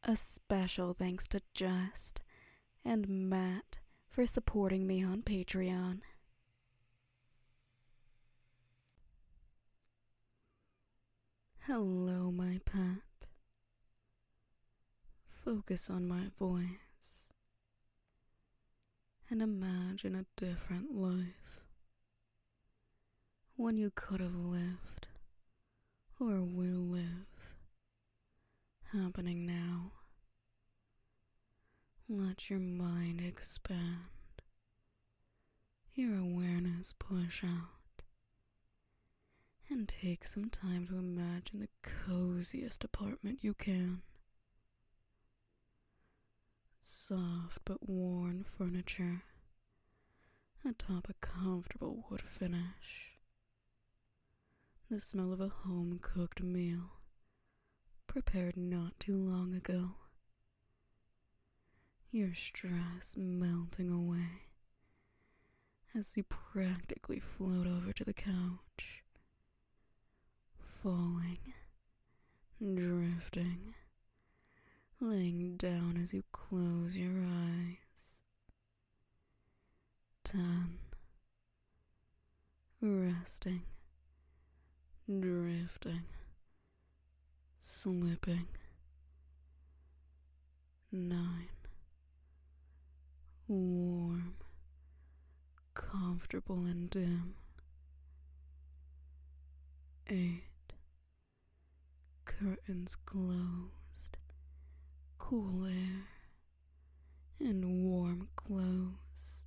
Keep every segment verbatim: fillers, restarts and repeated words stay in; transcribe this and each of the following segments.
A special thanks to Just and Matt for supporting me on Patreon. Hello, my pet. Focus on my voice and imagine a different life. One you could have lived or will live, happening now. Let your mind expand, your awareness push out, and take some time to imagine the coziest apartment you can. Soft but worn furniture atop a comfortable wood finish. The smell of a home-cooked meal prepared not too long ago. Your stress melting away as you practically float over to the couch, falling, drifting, laying down as you close your eyes. Ten. Resting, drifting, slipping. Nine. Warm, comfortable and dim. Eight. Curtains closed, cool air and warm clothes.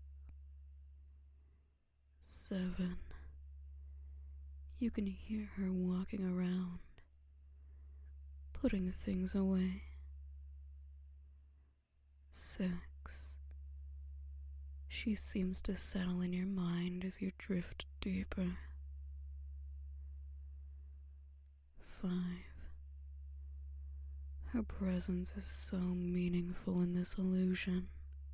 Seven. You can hear her walking around, putting things away. Six. She seems to settle in your mind as you drift deeper. Five. Her presence is so meaningful in this illusion.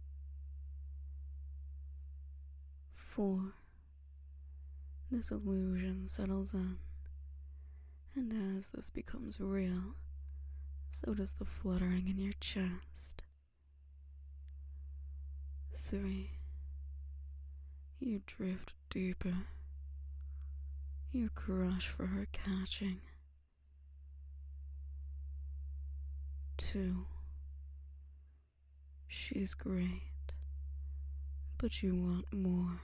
Four. This illusion settles in, and as this becomes real, so does the fluttering in your chest. Three. You drift deeper, your crush for her catching. Two. She's great, but you want more.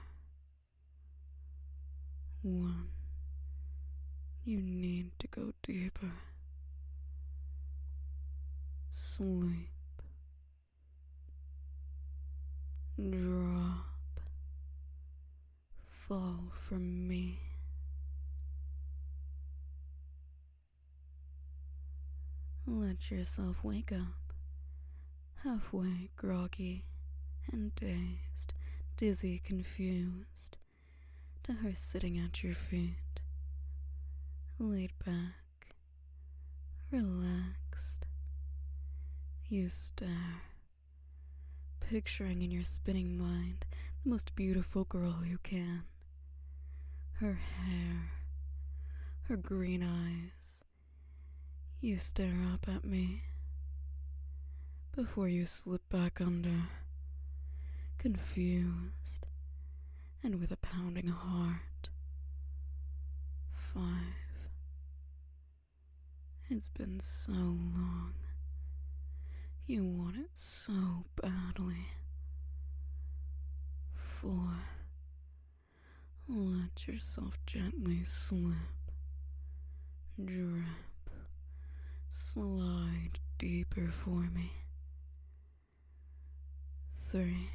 One. You need to go deeper. Sleep. Drop. Fall for me. Let yourself wake up, halfway groggy and dazed, dizzy, confused, to her sitting at your feet, laid back, relaxed. You stare, picturing in your spinning mind the most beautiful girl you can. Her hair, her green eyes. You stare up at me before you slip back under, confused and with a pounding heart. Five. It's been so long. You want it so badly. Four. Let yourself gently slip, drip, slide deeper for me. Three.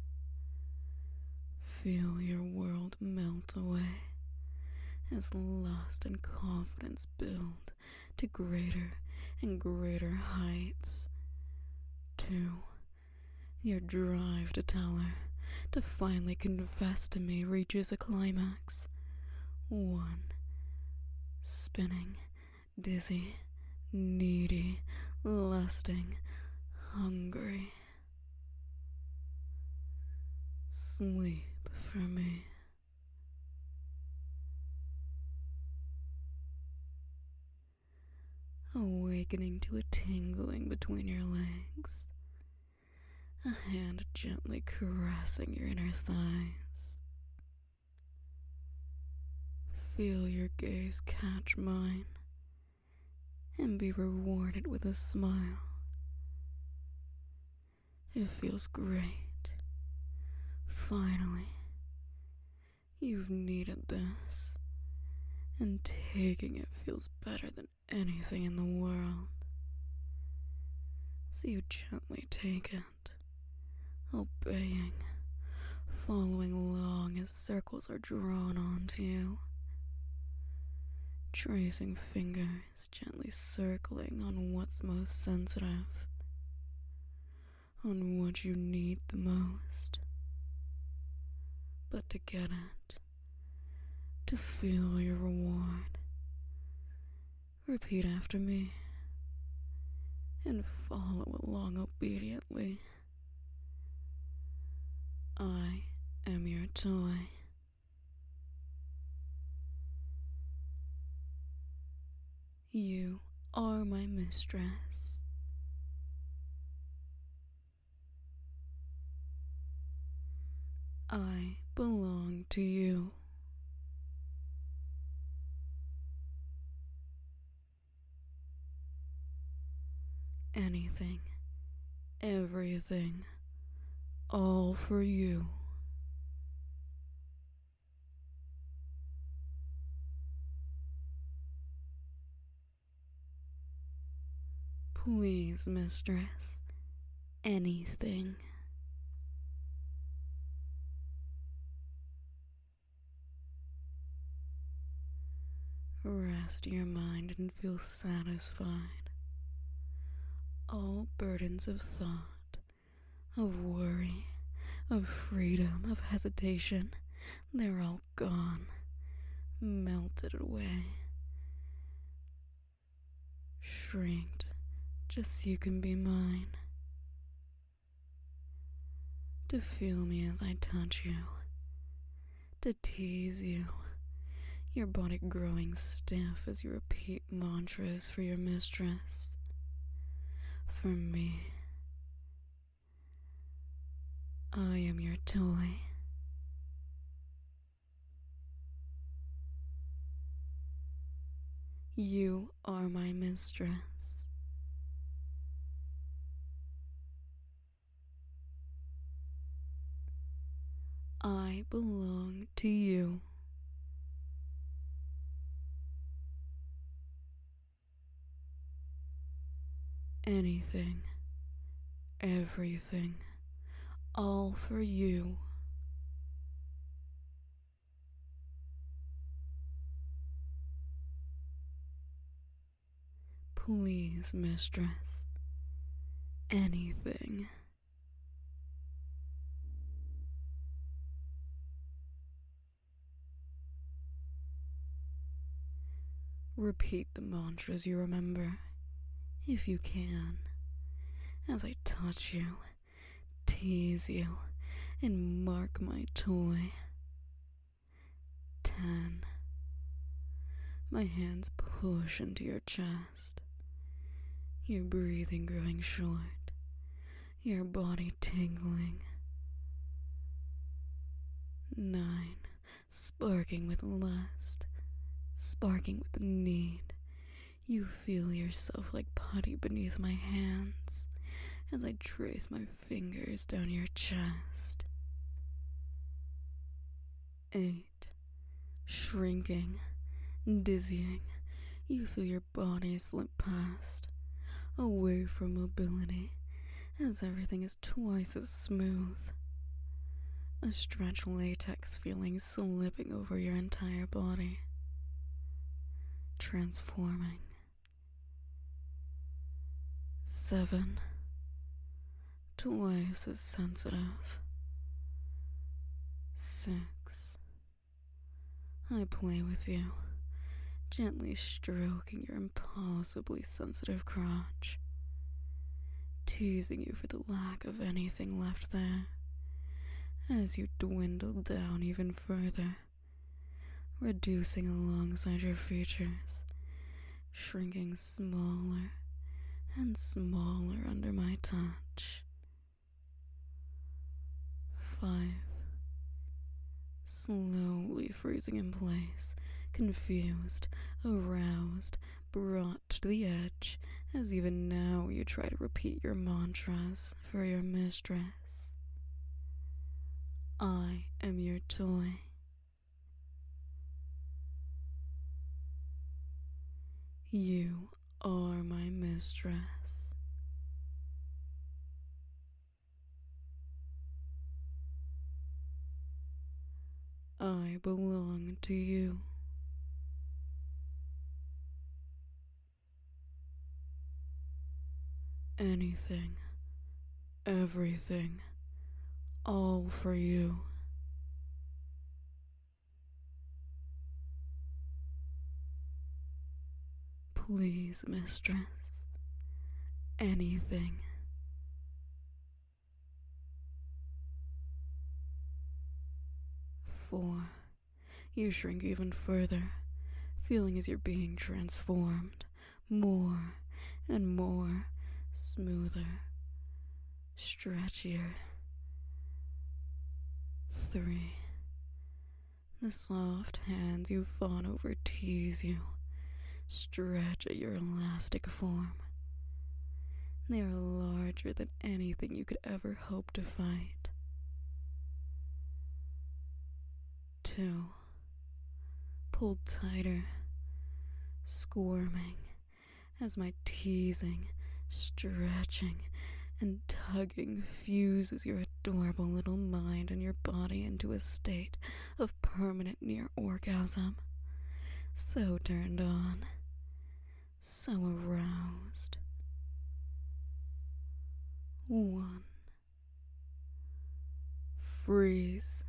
Feel your world melt away as lust and confidence build to greater and greater heights. Two. Your drive to tell her, to finally confess to me, reaches a climax. One. Spinning, dizzy, needy, lusting, hungry. Sleep for me. Awake awakening to a tingling between your legs, a hand gently caressing your inner thighs. Feel your gaze catch mine and be rewarded with a smile. It feels great. Finally, you've needed this, and taking it feels better than anything in the world. So you gently take it, obeying, following along as circles are drawn onto you, tracing fingers gently circling on what's most sensitive, on what you need the most. But to get it, to feel your reward, repeat after me and follow along obediently. I am your toy. You are my mistress. I belong to you. Anything, everything, all for you. Please, mistress, anything. Rest your mind and feel satisfied. All burdens of thought, of worry, of freedom, of hesitation, they're all gone, melted away, shrinked, just so you can be mine. To feel me as I touch you, to tease you, your body growing stiff as you repeat mantras for your mistress. For me, I am your toy. You are my mistress. I belong to you. Anything, everything, all for you. Please, mistress, anything. Repeat the mantras you remember, if you can, as I touch you, tease you, and mark my toy. Ten. My hands push into your chest, your breathing growing short, your body tingling. Nine. Sparking with lust, sparking with need. You feel yourself like putty beneath my hands as I trace my fingers down your chest. Eight. Shrinking, dizzying, you feel your body slip past, away from mobility, as everything is twice as smooth. A stretch latex feeling slipping over your entire body, transforming. Seven. Twice as sensitive. Six. I play with you, gently stroking your impossibly sensitive crotch, teasing you for the lack of anything left there, as you dwindle down even further, reducing alongside your features, shrinking smaller and smaller under my touch. Five. Slowly freezing in place, confused, aroused, brought to the edge, as even now you try to repeat your mantras for your mistress. I am your toy. You are my mistress. I belong to you. Anything, everything, all for you. Please, mistress, anything. Four. You shrink even further, feeling as you're being transformed, more and more, smoother, stretchier. Three. The soft hands you fawn over tease you, stretch at your elastic form. They are larger than anything you could ever hope to fight. Two. Pulled tighter, squirming, as my teasing, stretching, and tugging fuses your adorable little mind and your body into a state of permanent near orgasm. So turned on, so aroused. One. Freeze.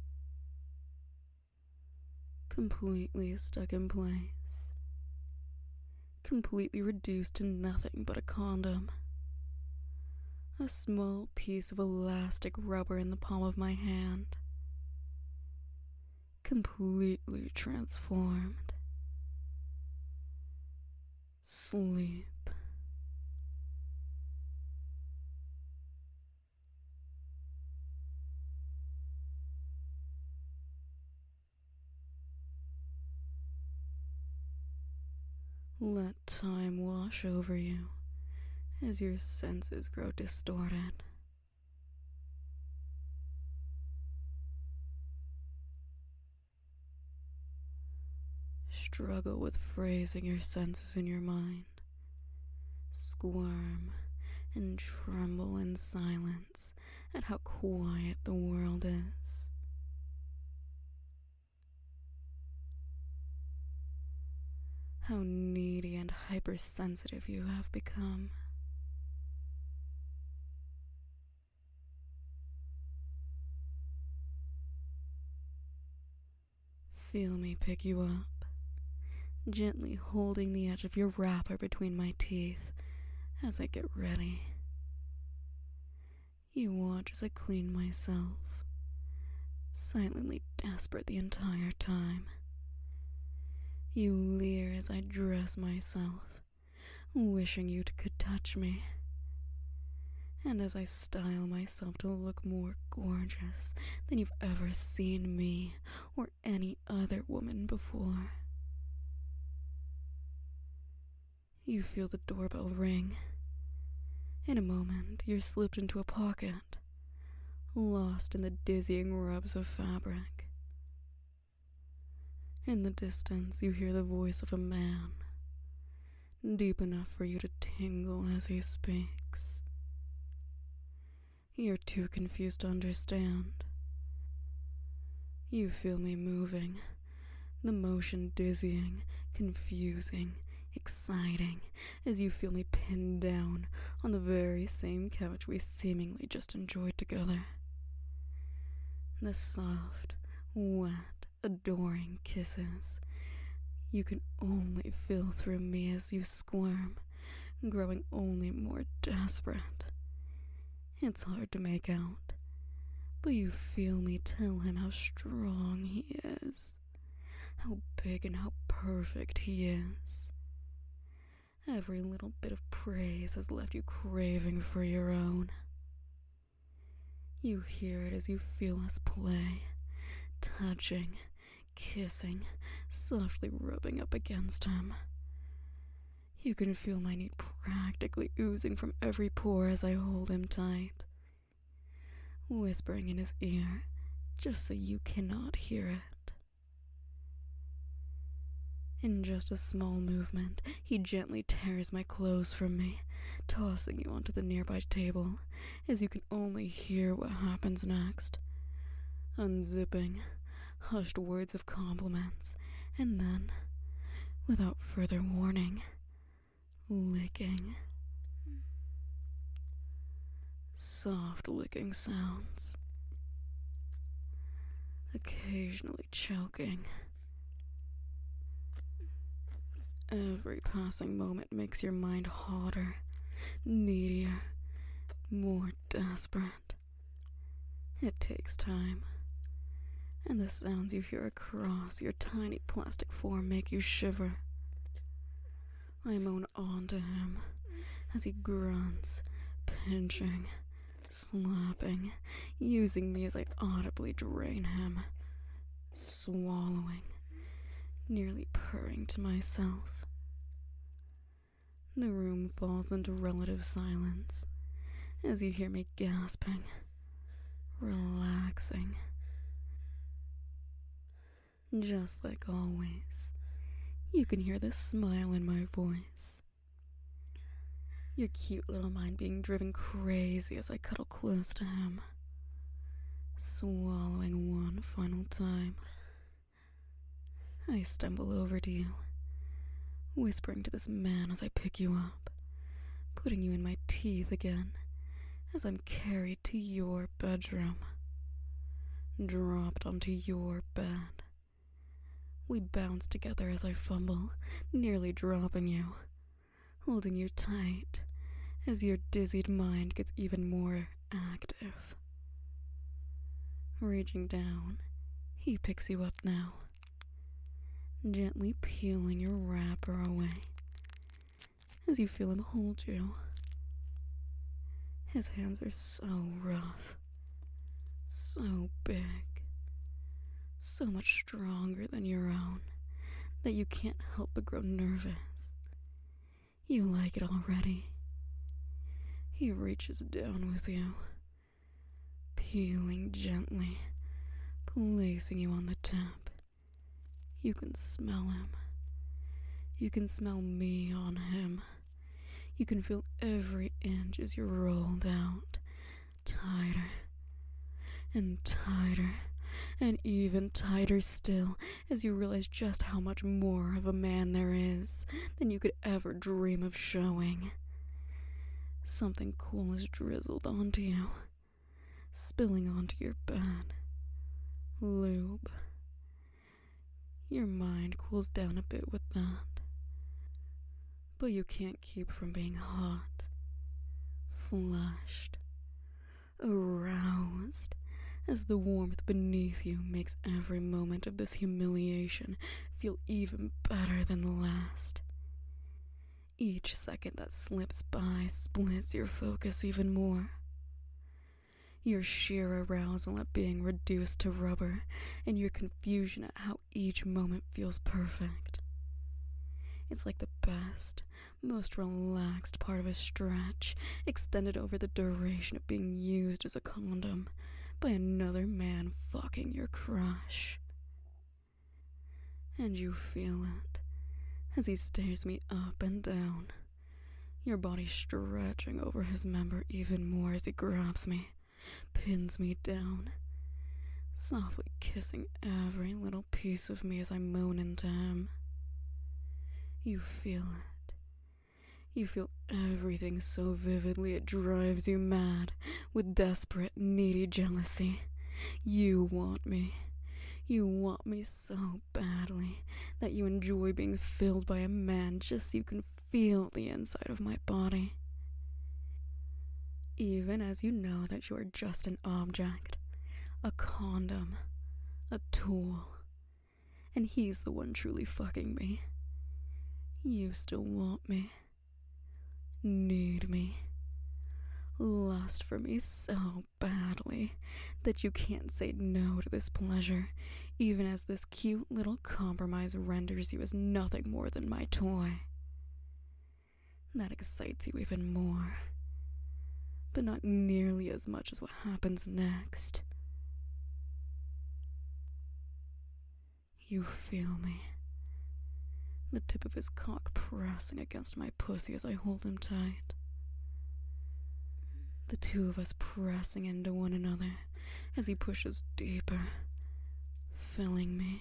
Completely stuck in place. Completely reduced to nothing but a condom. A small piece of elastic rubber in the palm of my hand. Completely transformed. Sleep. Let time wash over you as your senses grow distorted. Struggle with phrasing your senses in your mind. Squirm and tremble in silence at how quiet the world is. How needy and hypersensitive you have become. Feel me pick you up, gently holding the edge of your wrapper between my teeth as I get ready. You watch as I clean myself, silently desperate the entire time. You leer as I dress myself, wishing you could touch me. And as I style myself to look more gorgeous than you've ever seen me or any other woman before. You feel the doorbell ring. In a moment, you're slipped into a pocket, lost in the dizzying rubs of fabric. In the distance, you hear the voice of a man, deep enough for you to tingle as he speaks. You're too confused to understand. You feel me moving, the motion dizzying, confusing, exciting, as you feel me pinned down on the very same couch we seemingly just enjoyed together. The soft, wet, adoring kisses you can only feel through me as you squirm, growing only more desperate. It's hard to make out, but you feel me tell him how strong he is, how big and how perfect he is. Every little bit of praise has left you craving for your own. You hear it as you feel us play, touching, kissing, softly rubbing up against him. You can feel my need practically oozing from every pore as I hold him tight, whispering in his ear just so you cannot hear it. In just a small movement, he gently tears my clothes from me, tossing you onto the nearby table, as you can only hear what happens next. Unzipping, hushed words of compliments, and then, without further warning, licking. Soft licking sounds. Occasionally choking. Every passing moment makes your mind hotter, needier, more desperate. It takes time, and the sounds you hear across your tiny plastic form make you shiver. I moan on to him as he grunts, pinching, slapping, using me as I audibly drain him, swallowing, nearly purring to myself. The room falls into relative silence as you hear me gasping, relaxing. Just like always, you can hear the smile in my voice. Your cute little mind being driven crazy as I cuddle close to him, swallowing one final time. I stumble over to you, whispering to this man as I pick you up, putting you in my teeth again as I'm carried to your bedroom, dropped onto your bed. We bounce together as I fumble, nearly dropping you, holding you tight as your dizzied mind gets even more active. Reaching down, he picks you up now, gently peeling your wrapper away as you feel him hold you. His hands are so rough, so big, so much stronger than your own that you can't help but grow nervous. You like it already. He reaches down with you, peeling gently, placing you on the tip. You can smell him. You can smell me on him. You can feel every inch as you're rolled out, tighter and tighter, and even tighter still as you realize just how much more of a man there is than you could ever dream of showing. Something cool is drizzled onto you, spilling onto your bed. Lube. Your mind cools down a bit with that, but you can't keep from being hot, flushed, aroused, as the warmth beneath you makes every moment of this humiliation feel even better than the last. Each second that slips by splits your focus even more. Your sheer arousal at being reduced to rubber, and your confusion at how each moment feels perfect. It's like the best, most relaxed part of a stretch, extended over the duration of being used as a condom by another man fucking your crush. And you feel it as he stares me up and down, your body stretching over his member even more as he grabs me, pins me down, softly kissing every little piece of me as I moan into him. You feel it. You feel everything so vividly it drives you mad with desperate, needy jealousy. You want me. You want me so badly that you enjoy being filled by a man just so you can feel the inside of my body. Even as you know that you are just an object, a condom, a tool, and he's the one truly fucking me. You still want me. need me, lust for me so badly that you can't say no to this pleasure, even as this cute little compromise renders you as nothing more than my toy. That excites you even more, but not nearly as much as what happens next. You feel me, the tip of his cock pressing against my pussy as I hold him tight. The two of us pressing into one another as he pushes deeper, filling me.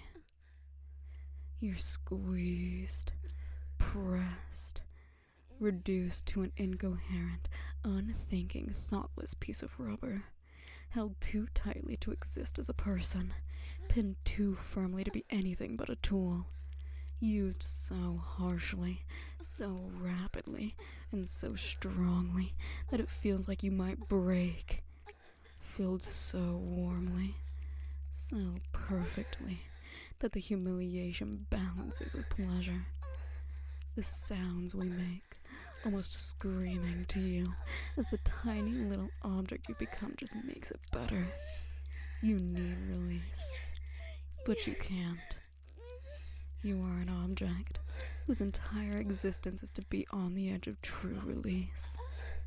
You're squeezed, pressed, reduced to an incoherent, unthinking, thoughtless piece of rubber, held too tightly to exist as a person, pinned too firmly to be anything but a tool, used so harshly, so rapidly, and so strongly that it feels like you might break, filled so warmly, so perfectly, that the humiliation balances with pleasure. The sounds we make, almost screaming to you, as the tiny little object you become just makes it better. You need release, but you can't. You are an object whose entire existence is to be on the edge of true release.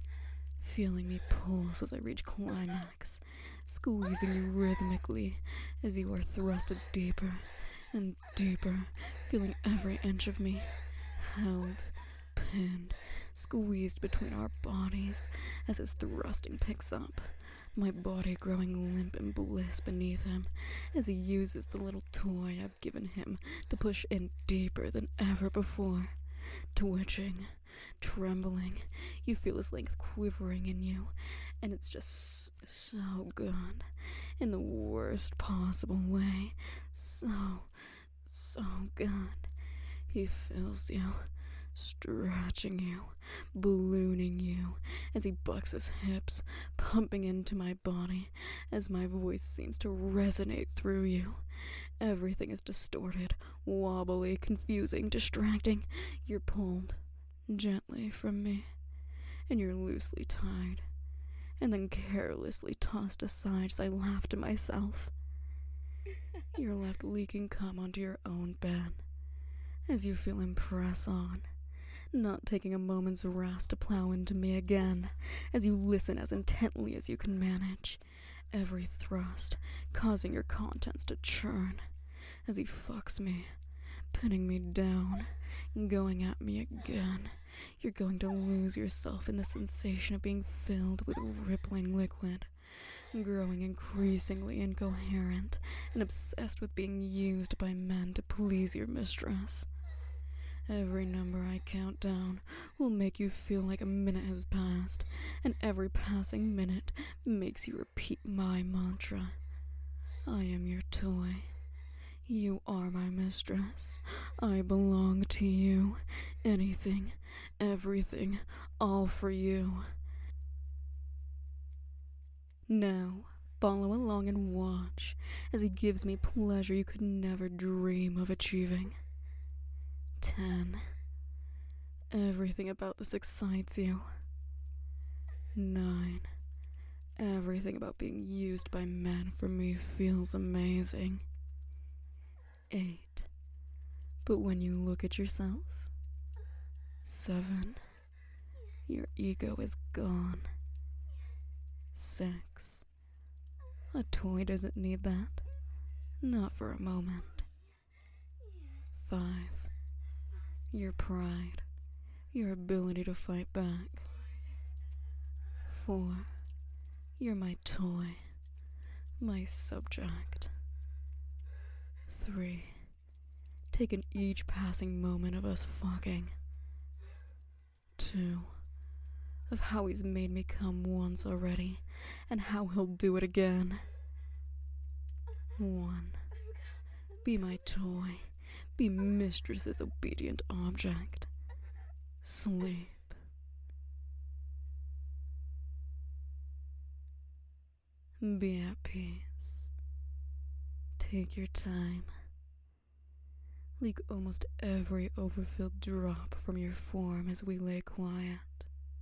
Feeling me pulse as I reach climax, squeezing you rhythmically as you are thrusted deeper and deeper, feeling every inch of me held, pinned, squeezed between our bodies as his thrusting picks up, my body growing limp in bliss beneath him as he uses the little toy I've given him to push in deeper than ever before. Twitching, trembling, you feel his length quivering in you, and it's just so good, in the worst possible way. So, so good. He fills you, stretching you, ballooning you, as he bucks his hips, pumping into my body, as my voice seems to resonate through you. Everything is distorted, wobbly, confusing, distracting. You're pulled gently from me, and you're loosely tied, and then carelessly tossed aside as I laugh to myself. You're left leaking cum onto your own bed, as you feel him press on, not taking a moment's rest to plow into me again, as you listen as intently as you can manage, every thrust causing your contents to churn, as he fucks me, pinning me down, going at me again. You're going to lose yourself in the sensation of being filled with rippling liquid, growing increasingly incoherent and obsessed with being used by men to please your mistress. Every number I count down will make you feel like a minute has passed, and every passing minute makes you repeat my mantra. I am your toy. You are my mistress. I belong to you. Anything, everything, all for you. Now, follow along and watch as he gives me pleasure you could never dream of achieving. Ten. Everything about this excites you. Nine. Everything about being used by men for me feels amazing. Eight. But when you look at yourself. Seven. Your ego is gone. Six. A toy doesn't need that. Not for a moment. Five. Your pride. Your ability to fight back. Four. You're my toy. My subject. Three. Taking each passing moment of us fucking. Two. Of how he's made me come once already, and how he'll do it again. One. Be my toy. Be mistress's obedient object. Sleep. Be at peace. Take your time. Leak almost every overfilled drop from your form as we lay quiet.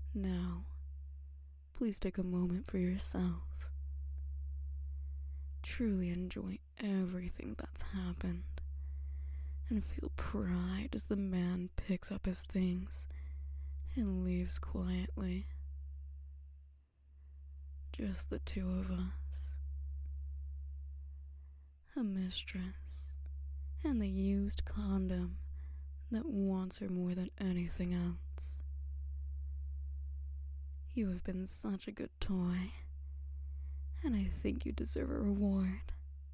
Now, please take a moment for yourself. Truly enjoy everything that's happened, and feel pride as the man picks up his things and leaves quietly. Just the two of us. A mistress, and the used condom that wants her more than anything else. You have been such a good toy, and I think you deserve a reward.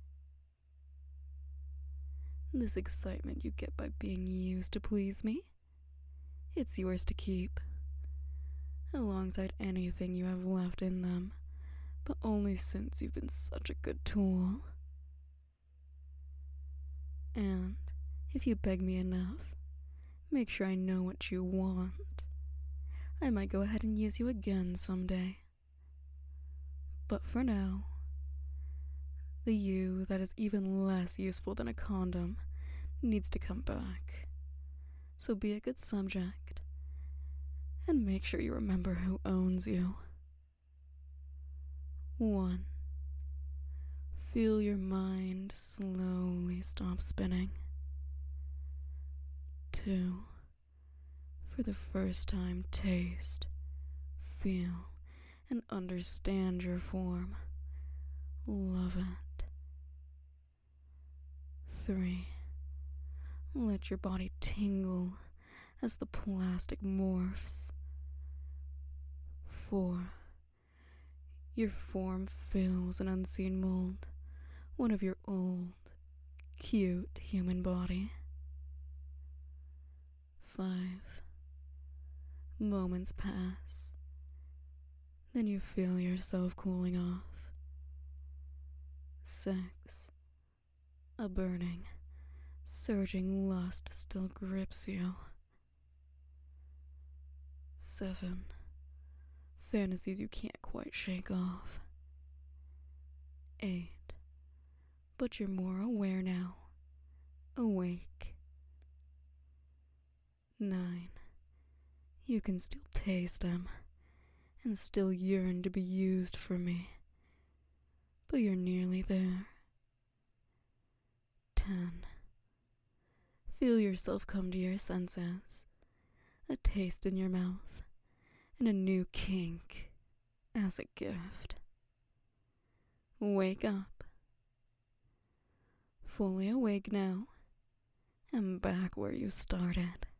This excitement you get by being used to please me, it's yours to keep, alongside anything you have left in them, but only since you've been such a good tool. And if you beg me enough, make sure I know what you want. I might go ahead and use you again someday. But for now, the you that is even less useful than a condom needs to come back. So be a good subject, and make sure you remember who owns you. One. Feel your mind slowly stop spinning. Two. For the first time, taste, feel, and understand your form. Love it. Three. Let your body tingle as the plastic morphs. Four. Your form fills an unseen mold, one of your old, cute human body. Five. Moments pass. Then you feel yourself cooling off. Six. A burning, surging lust still grips you. Seven. Fantasies you can't quite shake off. Eight. But you're more aware now. Awake. Nine. You can still taste him, and still yearn to be used for me. But you're nearly there. Ten. Feel yourself come to your senses. A taste in your mouth, and a new kink as a gift. Wake up. Fully awake now, and back where you started.